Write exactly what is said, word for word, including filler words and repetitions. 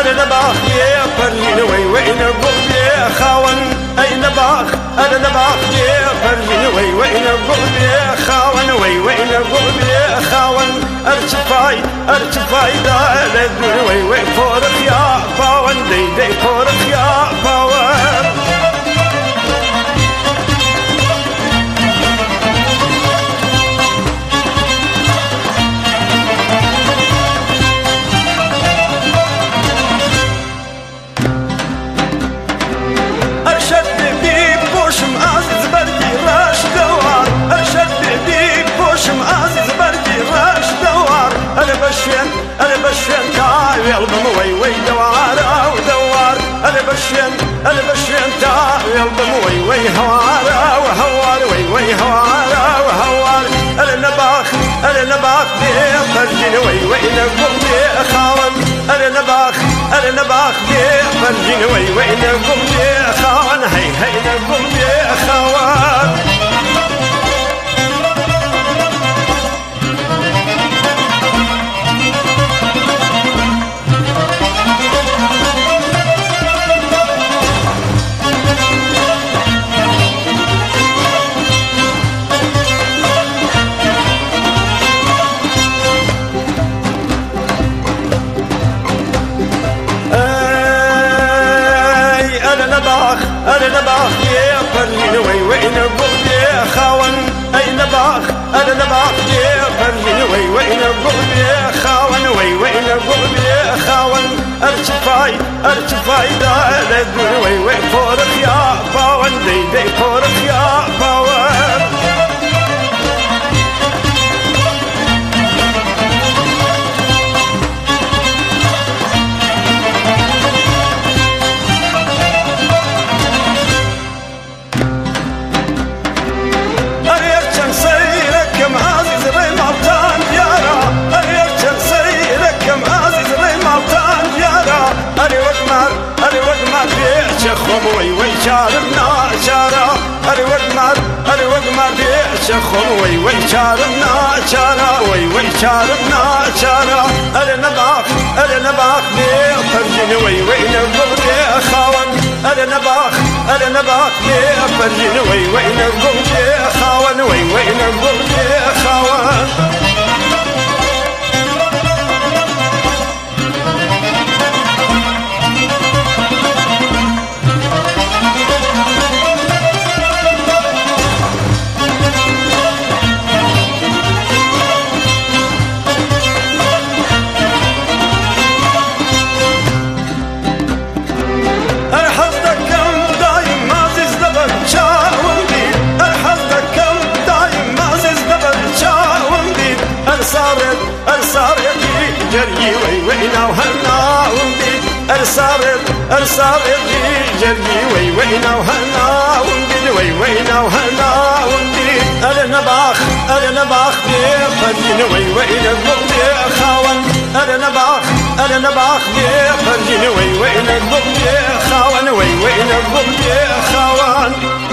أنا نباخ يا فرجين وي وين قلب يا خاون أي نباخ أنا نباخ يا فرجين وي وين قلب يا خاون وي وين قلب يا خاون ارتفاي ارتفاي دالد وي وي فورخ يا باون دي دي فورخ يا باون أنا بشين تاوي البم وي وي دوارة ودوار أنا بشين أنا بشين تاوي البم وي وي هوارة وهوار وي وي هوارة وهوار أنا نباخ أنا نباخ بيه فرجين وي وي نقوم بيه خاون أنا نباخ أنا نباخ بيه فرجين وي وي نقوم بيه خاون هي هي نقوم بيه خاون أنا نباخ يا فرجين وي وين قلب يا خاون أي نباخ أنا نباخ يا فرجين وي وين قلب يا خاون وي وين قلب يا خاون ارتفاي ارتفاي دالد وي وين فورخ يا باون دي دي فورخ يا باون وي وي شارمنا شارا أري وقمر أري وقمر بيشخم وي وي شارمنا شارا وي وي شارمنا شارا أري نباخ أري نباخ بيفرجين وي وي نقول بي خاون أري نباخ أري نباخ بيفرجين وي وي نقول بي خاون وي وي نقول بي خاون جري وي وينا وهنا وندي ارسال ارسال جري وي وينا وهنا وندي وي وينا وهنا وندي انا نباخ انا نباخ بفرجين وي وينا قلبي خاون انا نباخ انا نباخ بفرجين وي وينا قلبي خاون وي وينا قلبي خاون